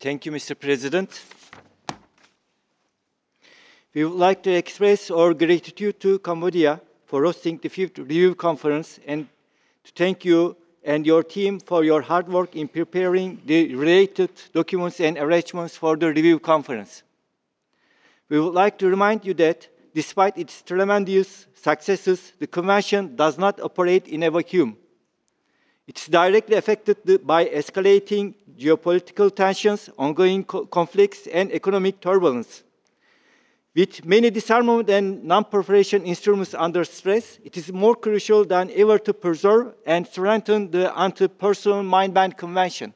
Thank you, Mr. President. We would like to express our gratitude to Cambodia for hosting the 5th Review Conference and to thank you and your team for your hard work in preparing the related documents and arrangements for the Review Conference. We would like to remind you that despite its tremendous successes, the Convention does not operate in a vacuum. It's directly affected by escalating geopolitical tensions, ongoing conflicts, and economic turbulence. With many disarmament and non-proliferation instruments under stress, it is more crucial than ever to preserve and strengthen the Anti-Personnel Mine-Ban Convention.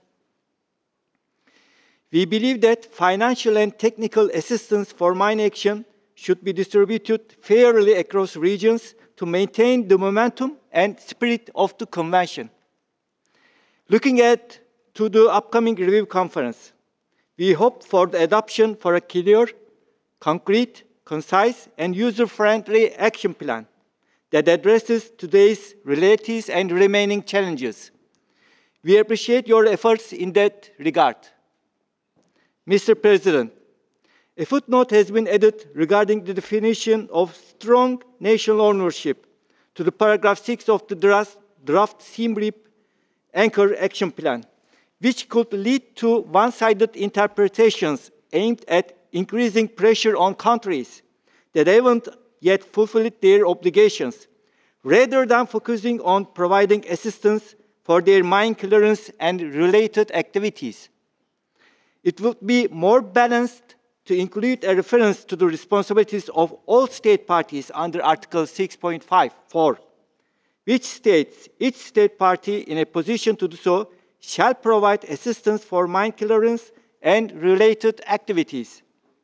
We believe that financial and technical assistance for mine action should be distributed fairly across regions to maintain the momentum and spirit of the Convention. Looking to the upcoming review conference, we hope for the adoption for a clear, concrete, concise, and user-friendly action plan that addresses today's realities and remaining challenges. We appreciate your efforts in that regard. Mr. President, a footnote has been added regarding the definition of strong national ownership to the paragraph 6 of the draft Siem Reap Anchor Action Plan, which could lead to one-sided interpretations aimed at increasing pressure on countries that haven't yet fulfilled their obligations, rather than focusing on providing assistance for their mine clearance and related activities. It would be more balanced to include a reference to the responsibilities of all state parties under Article 6.5.4, which states each state party in a position to do so shall provide assistance for mine clearance and related activities.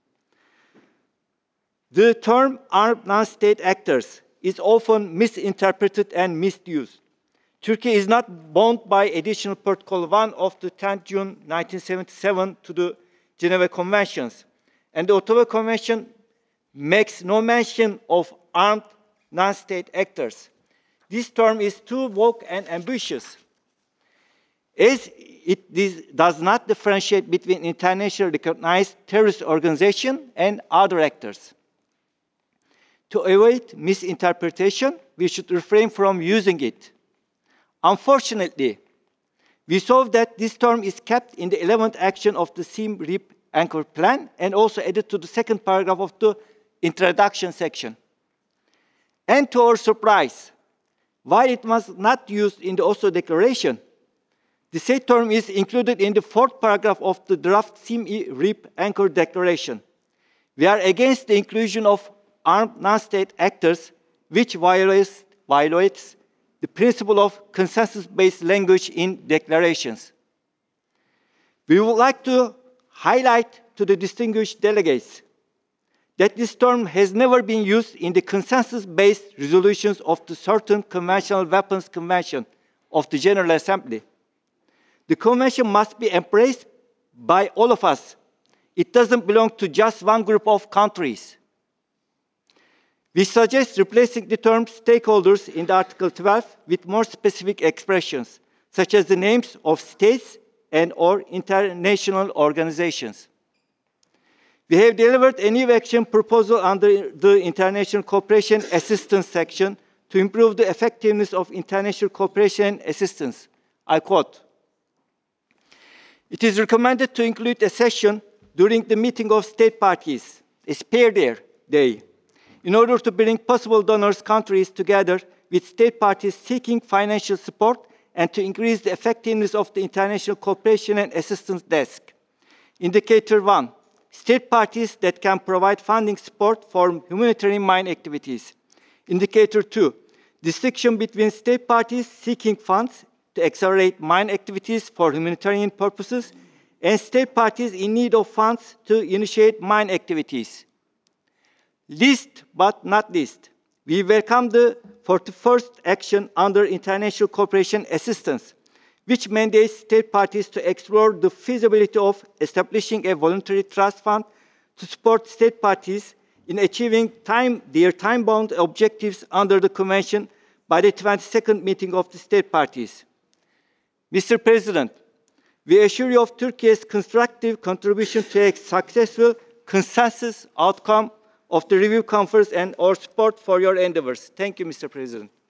The term armed non-state actors is often misinterpreted and misused. Turkey is not bound by Additional Protocol 1 of the 10th June 1977 to the Geneva Conventions, and the Ottawa Convention makes no mention of armed non-state actors. This term is too vague and ambitious, as it does not differentiate between internationally recognized terrorist organizations and other actors. To avoid misinterpretation, we should refrain from using it. Unfortunately, we saw that this term is kept in the 11th action of the Siem Reap Anchor Plan and also added to the second paragraph of the introduction section. And to our surprise, while it was not used in the Oslo Declaration, the same term is included in the 4th paragraph of the draft Siem Reap Anchor Declaration. We are against the inclusion of armed non-state actors, which violates the principle of consensus-based language in declarations. We would like to highlight to the distinguished delegates that this term has never been used in the consensus-based resolutions of the Certain Conventional Weapons Convention of the General Assembly. The convention must be embraced by all of us. It doesn't belong to just one group of countries. We suggest replacing the term stakeholders in Article 12 with more specific expressions, such as the names of states and/or international organizations. We have delivered a new action proposal under the International Cooperation Assistance section to improve the effectiveness of international cooperation and assistance. I quote, "It is recommended to include a session during the meeting of state parties, a spare day, in order to bring possible donors countries together with state parties seeking financial support and to increase the effectiveness of the International Cooperation and Assistance Desk. Indicator 1, state parties that can provide funding support for humanitarian mine activities. Indicator 2, distinction between state parties seeking funds to accelerate mine activities for humanitarian purposes and state parties in need of funds to initiate mine activities. Least but not least, we welcome the 41st action under international cooperation assistance, which mandates state parties to explore the feasibility of establishing a voluntary trust fund to support state parties in achieving their time-bound objectives under the Convention by the 22nd meeting of the state parties. Mr. President, We assure you of Turkey's constructive contribution to a successful consensus outcome of the review conference and our support for your endeavors. Thank you, Mr. President.